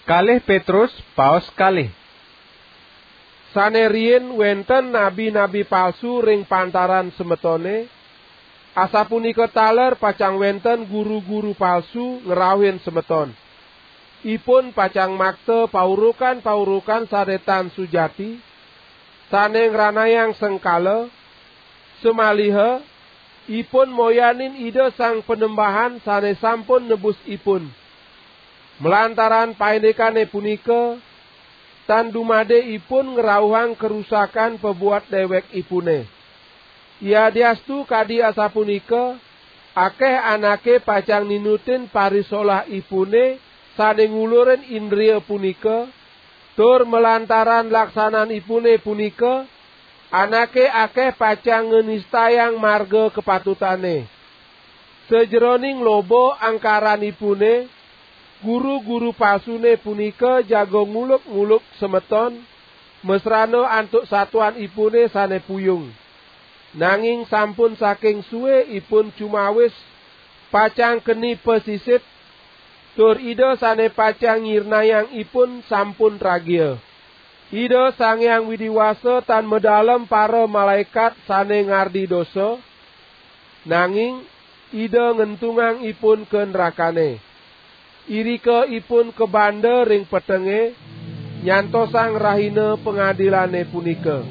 Kalih Petrus paos kalih. Sanerien wenten nabi-nabi palsu ring pantaran semetone, asapunika taler pacang wenten guru-guru palsu ngerawin semeton. Ipun pacang makte paurukan-paurukan saretan sujati, sane ngranayang sengkala, semaliha, ipun moyanin ide sang penembahan sane sampun nebus ipun. Melantaran paendekane punika, tan dumade ipun ngerawang kerusakan pebuat dewek ipune. Ia diastu kadi asapunika, akeh anake pacang ninutin parisolah ipune sane ngulurin indria punika, tur melantaran laksanan ipune punika, anake akeh pacang ngenistayang marga kepatutane. Sejeroning lobo angkaran ipune, guru-guru palsune punika jago nguluk-nguluk semeton, mesrano antuk satuan ipune sane puyung. Nanging sampun saking suwe ipun cumawis pacang keni pesisit, tur ida sane pacang ngirnayang ipun sampun ragia. Ida Sang Hyang Widiwasa tan medalem para malaikat sane ngardi dosa, nanging ida ngentungang ipun ke nerakane. Irika ipun kebanda ring petenge, nyantosang rahina pengadilane punika.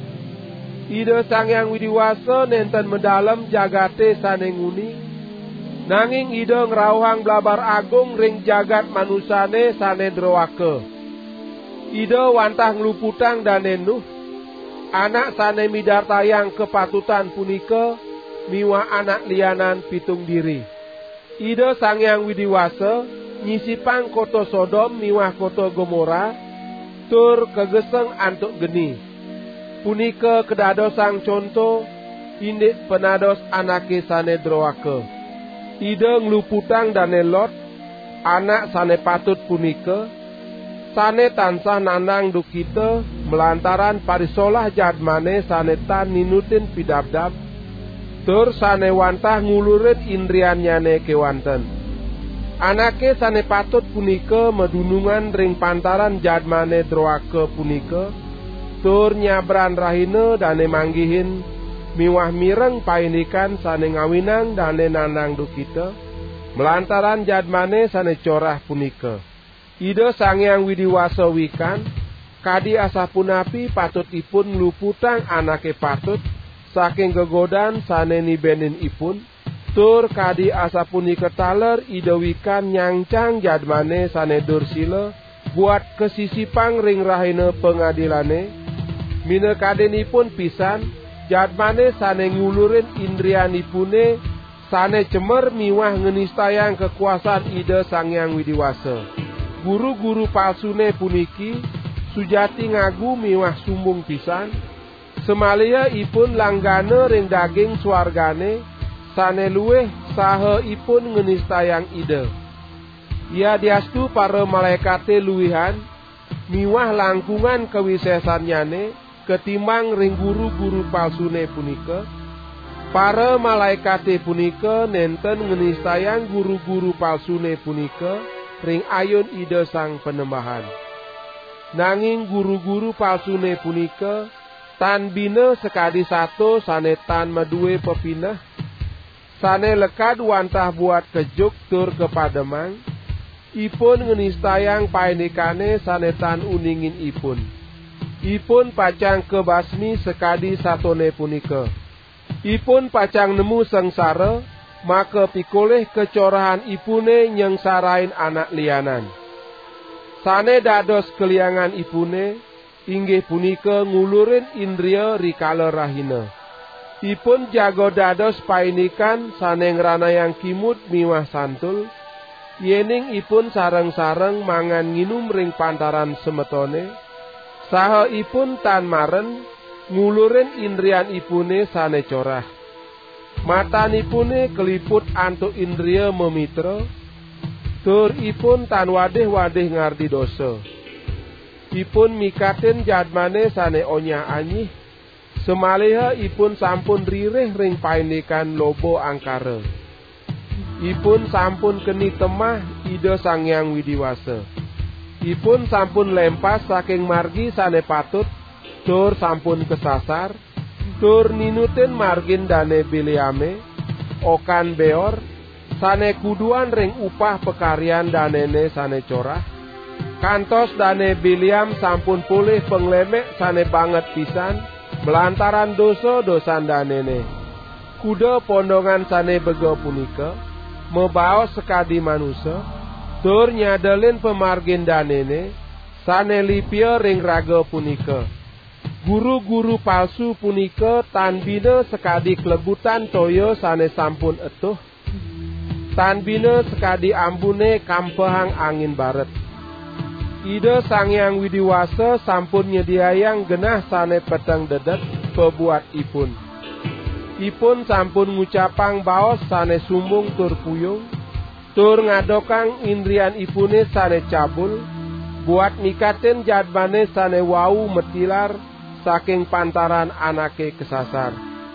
Ida Sang Hyang Widiwasa nenten medalem jagate sane nguni, nanging ida ngrawang blabar agung ring jagat manusane sane drowaka. Ida wantah ngluputang dane Nuh, anak sane midartayang kepatutan punika, miwah anak lianan pitung diri. Ida Sang Hyang Widiwasa nyisipang kota Sodom miwah kota Gomora, tur kegeseng antuk geni. Punika kedadosang conto indik penados anake sane drowaka. Ida ngluputang dane Lot, anak sane patut punika, sane tansah nandang dukita melantaran parisolah jadmane sane tan ninutin pidabdab, tur sane wantah ngulurin indrianyane kewanten. Anake sane patut punika medunungan ring pantaran jadmane drowaka punika, tur nyabran rahina dane manggihin miwah mireng paindikan sane ngawinang dane nandang dukita, melantaran jadmane sane corah punika. Ida Sang Hyang Widiwasa wikan, kadi asapunapi patut ipun ngluputang anake patut saking gegodan sane nibenin ipun, tur kadi asapunika taler ida wikan nyangcang jadmane sane dursila buat kesisipang ring rahina pengadilane, minekadenipun pisan jadmane sane ngulurin indrianipune sane cemer miwah ngenistayang kekuasaan ida Sang Hyang Widiwasa. Guru-guru palsune puniki sujati ngagu miwah sumbung pisan, semalia ipun langgana ring daging swargane sane luweh saha ipun ngenistayang ida. Ia diastu para malaikate luwihan miwah langkungan kewisesanyane ketimbang ring guru-guru palsune punika. Para malaikate punika nenten ngenistayang guru-guru palsune punika ring ayun ida sang penembahan. Nanging guru-guru palsune punika tan bina sekadi sato sane tan maduwe pepinah, sane lekad wantah buat kejuk tur kepademang, ipun ngenistayang paendekane sane tan uningin ipun. Ipun pacang kebasmi sekadi satone punika. Ipun pacang nemu sengsara, maka pikoleh kecorahan ipune nyengsarain anak lianan. Sane dados keliangan ipune, inggih punika ngulurin indria rikala rahina. Ipun jago dados painikan sane ngranayang kimut miwah santul, yening ipun sareng-sareng mangan nginum ring pantaran semetone, saha ipun tan maren ngulurin indrian ipune sane corah. Matanipune keliput antuk indria memitra, tur ipun tan wadih-wadih ngardi dosa. Ipun mikatin jadmane sane onyah anyih, semaliha ipun sampun ririh ring paindikan lobo angkara. Ipun sampun keni temah ida Sang Hyang Widiwasa. Ipun sampun lempas saking margi sane patut, tur sampun kesasar, tur ninutin margin dane Biliame, okan beor, sane kuduan ring upah pekaryan danene sane corah. Kantos dane Biliam sampun pulih penglemek sane banget pisan, melantaran dosa-dosan danene. Kuda pondongan sane bego punika, mebaos sekadi manusia, tur nyadelin pemargin danene, sane lipia ring raga punika. Guru-guru palsu punika tanbina sekadi klebutan toyo sane sampun etuh, tanbina sekadi ambune kampehang angin baret. Ida Sang Hyang Widiwasa sampun nyediayang genah sane peteng dedet pebuat ipun. Ipun sampun ngucapang baos sane sumbung tur puyung, tur ngadokang indrian ipune sane cabul, buat nikatin jadbane sane wau metilar saking pantaran anake kesasar.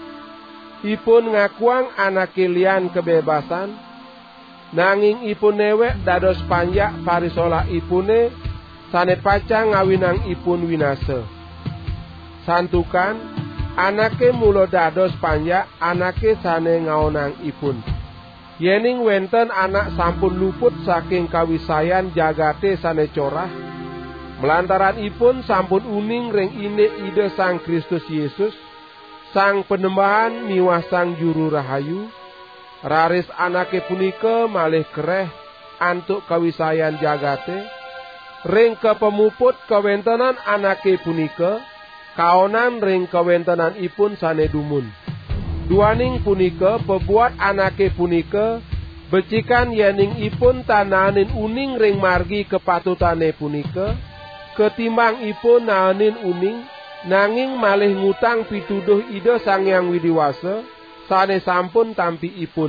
Ipun ngakuang anake lian kebebasan, nanging ipun newek dados panjak parisola ipune sane pacang ngawinang ipun winasa. Santukan, anake mulo dados panjak anake sane ngaonang ipun. Yening wenten anak sampun luput saking kawisayan jagate sane corah, melantaran ipun sampun uning ring inik ide Sang Kristus Yesus, Sang Penembahan miwah Sang Juru Rahayu, raris anake punika malih kereh antuk kawisayan jagate, ring kepemuput kawentenan anake punika, kaonan ring kawentenan ipun sane dumun. Duaning punika pebuat anake punika becikan yening ipun tananin uning ring margi kepatutane punika, ketimbang ipun nanin uning nanging malih ngutang pituduh Ida Sang Hyang Widiwasa sane sampun tampi ipun.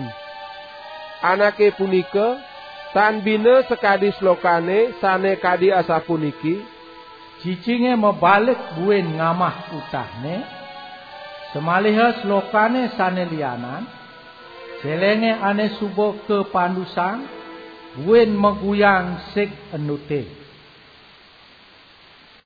Anake punika tanbina sekadi slokane sane kadi asapuniki, cicinge mebalik buen ngamah utahne, semaliha slokane sane lianan, selenge ane subo ke pandusang, buen meguyang sik enute.